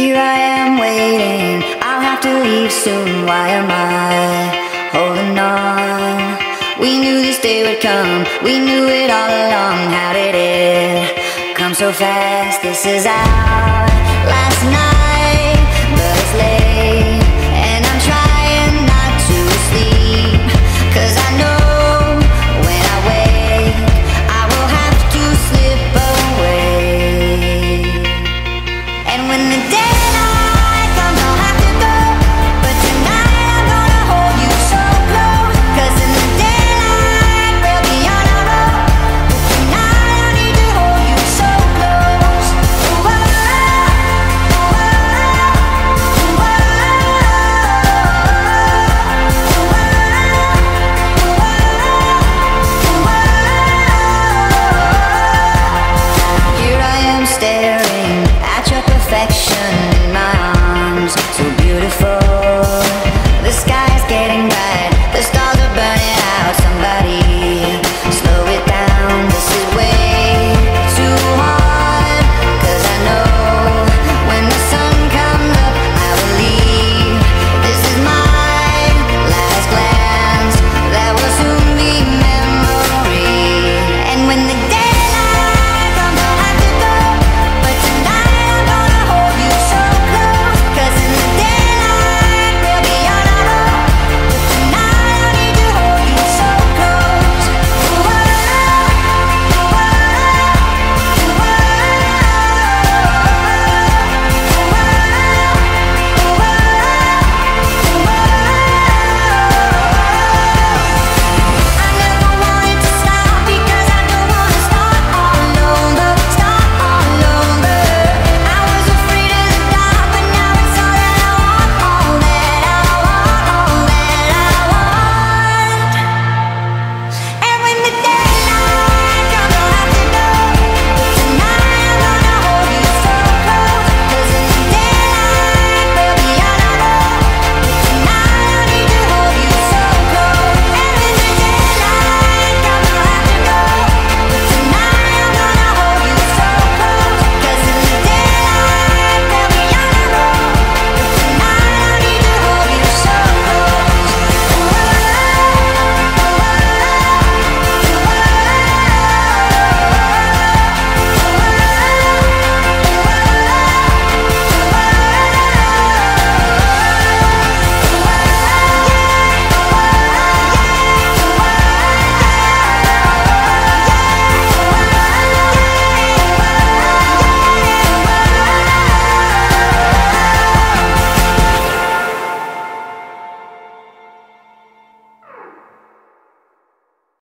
Here I am waiting, I'll have to leave soon. Why am I holding on? We knew this day would come, we knew it all along. How did it come so fast? This is our last night, but it's late, and I'm trying not to sleep, 'cause I know when I wake I will have to slip away. And when the day